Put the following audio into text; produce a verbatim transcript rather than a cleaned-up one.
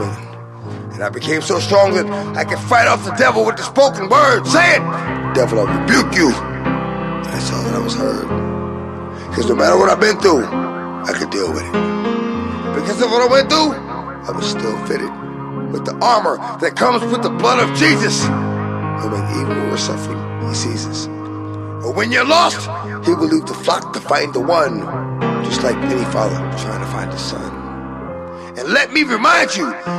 And I became so strong that I could fight off the devil with the spoken word. Say it! Devil, I rebuke you. And I saw that I was heard. Because no matter what I've been through, I could deal with it. Because of what I went through, I was still fitted with the armor that comes with the blood of Jesus. And when even when we're suffering, he sees us. Or when you're lost, he will leave the flock to find the one, just like any father trying to find his son. And let me remind you,